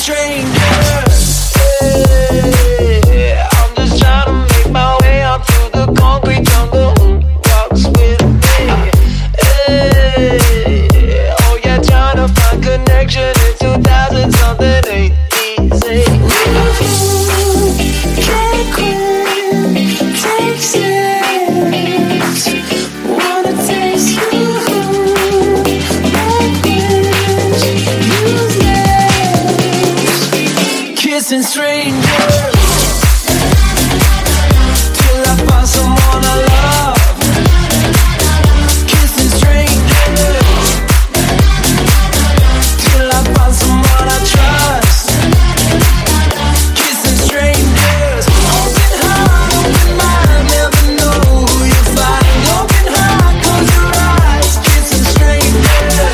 strangers. Hey, I'm just trying to make my way out through the concrete jungle. Walks with me. Hey, oh yeah, trying to find connection in 2000 something ain't easy. Can't quit, take steps. Wanna taste you backwards, useless. Kissing strangers till I find someone I love. Kissing strangers till I find someone I trust. Kissing strangers, open heart, open mind, never know who you find. Open heart, close your eyes. Kissing strangers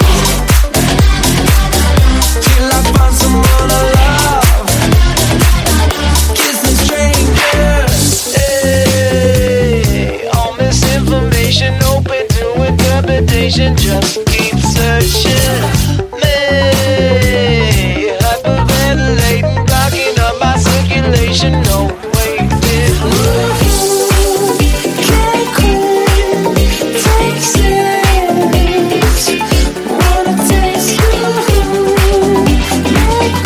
till I find someone I love. Kissing strangers, hey, all misinformation open to interpretation. Just keep searching. Me, hyperventilating, blocking up my circulation. No waiting. Can't quit, take steps. Wanna taste you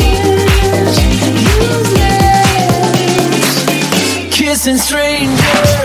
backwards, useless. Kissing strangers.